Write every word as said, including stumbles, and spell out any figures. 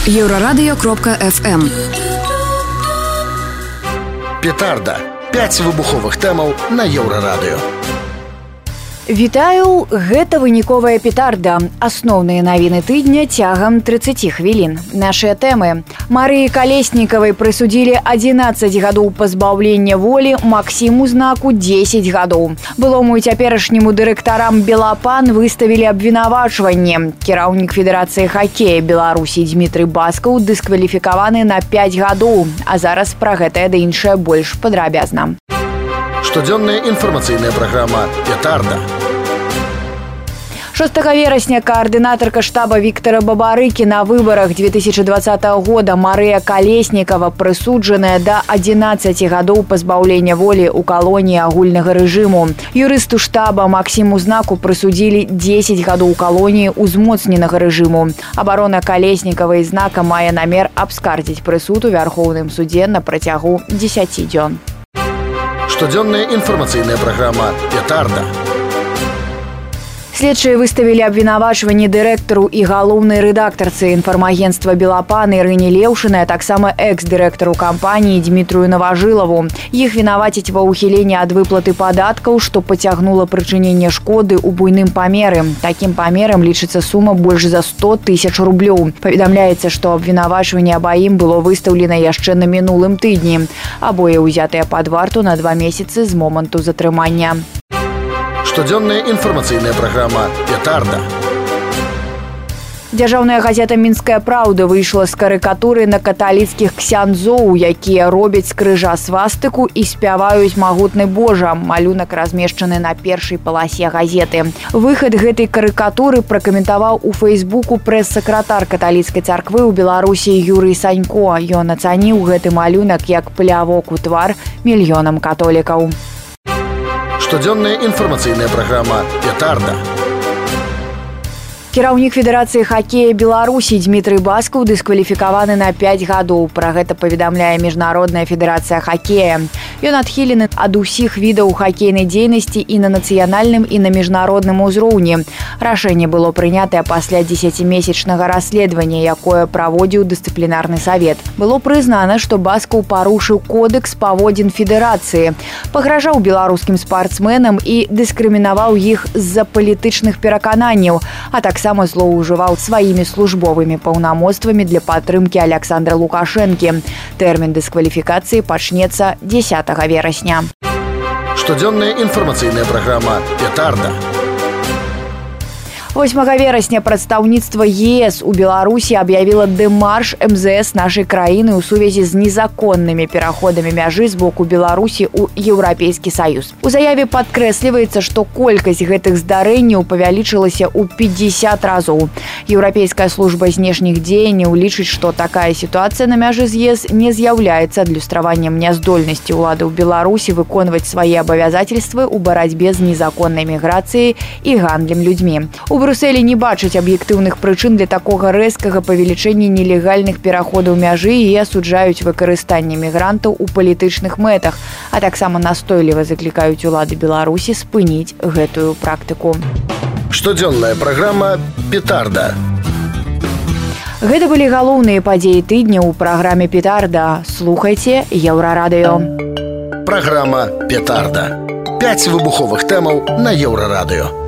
Еврорадио кропка эф эм. Петарда. Пяць выбуховых тэмаў на Еўрарадыё. Вітаю, гэта выніковая петарда. Асноўныя навіны тыдня цягам трыццаць хвілін. Нашыя тэмы. Марыі Калеснікавай прысудзілі адзінаццаць гадоў пазбаўлення волі, Максіму Знаку дзесяць гадоў. Былому і цяперашняму дырэктарам Белапан выставілі абвінавачванне. Кіраўнік Федэрацыі хакея Беларусі Дмітрый Баскаў дыскваліфікаваны на пяць гадоў. А зараз пра гэтае ды іншае больш падрабязна. Штодзённая інфармацыйная праграма «Петарда». шостага верасня коаардынатарка штаба Віктора Бабарыкі на выбарах две тысячи двадцатого года Марыя Калеснікава прысуджаная да адзінаццаці гадоў пазбаўлення волі ў калоніі агульнага рэжыму. Юрысту штаба Максіму Знаку прысудзілі дзесяць гадоў калоніі ўзмоцненага рэжыму. Абарона Калеснікавай Знака мае намер абскардзіць прысуд у Вярхоўным судзе на працягу дзесяці дзён. Штодзённая інфармацыйная праграма «Петарда». Следчыя выставілі абвінавачванне дырэктару і галоўнай рэдактарцы інфармагенцтва Белапан Ірыне Леўшынай, а таксама экс-дырэктару кампаніі Дмітрую Наважылаву. Іх вінавацяць ва ўхіленні ад выплаты падаткаў, што пацягнула прычыненне шкоды ў буйным памеры. Такім памерам лічыцца сума больш за сто тысяч рублёў. Паведамляецца, што абвінавачванне абаім было выстаўлена яшчэ на мінулым тыдні. Абое ўзятыя пад варту на два месяцы з моманту затрымання. Штодзённая інфармацыйная праграма «Петарда». Дзяржаўная газета «Мінская праўда» выйшла з карыкатуры на каталіцкіх ксяндзоў, якія робяць з крыжа свастыку і спяваюць «Магутны Божа». Малюнак размешчаны на першай паласе газеты. Выхад гэтай карыкатуры пракаментаваў у фэйсбуку прэс-сакратар каталіцкай царквы ў Беларусі Юрый Санько. Ён ацаніў гэты малюнак як плявок у твар мільёнам католікаў. Штодзённая інфармацыйная праграма «Петарда». Кіраўнік Федэрацыі хакея Беларусі Дмітрый Баскаў дыскваліфікаваны на пяць гадоў. Пра гэта паведамляе Міжнародная федэрацыя хакея. Ён адхілены ад усіх відаў хакейнай дзейнасці і на нацыянальным, і на міжнародным узроўні. Рашэнне было прынятае пасля дзесяцімесячнага расследавання, якое праводзіў дысцыплінарны савет. Было прызнана, што Баскаў парушыў кодэкс паводзін федэрацыі, пагражаў беларускім спартсменам і дыскрымінаваў іх з-за палітычных перакананняў, а таксама злоўжываў сваімі службовымі паўнамоцтвамі для падтрымкі Аляксандра Лукашэнкі. Тэрмін дыскваліфікацыі пачнецца дзесятага верасня. Штодзённая інфармацыйная праграма «Петарда». восьмага верасня прадстаўніцтва ЕС у Беларусі аб'явіла дэмарш эм зэ эс нашай краіны ў сувязі з незаконнымі пераходамі мяжы з боку Беларусі ў Еўрапейскі Саюз. У заяве падкрэсліваецца, што колькасць гэтых здарэнняў павялічылася ў пятьдесят разоў. Еўрапейская служба знешніх дзеянняў лічыць, што такая сітуацыя на мяжы з ЕС не з'яўляецца адлюстраваннем няздольнасці ўлады ў Беларусі выконваць свае абавязательствы ў барацьбе з незаконнай міграцыяй і гандлем людзьмі. У Брусэлі не бачаць аб'ектыўных прычын для такога рэзкага павелічэння нелегальных пераходаў мяжы і асуджаюць выкарыстанне мігрантаў у палітычных мэтах, а таксама настойліва заклікаюць улады Беларусі спыніць гэтую практыку. Штодзённая праграма «Петарда». Гэта былі галоўныя падзеі тыдня ў праграме «Петарда». Слухайце Еўрарадыё. Праграма «Петарда». Пяць выбуховых тэмаў на Еўрарадыё.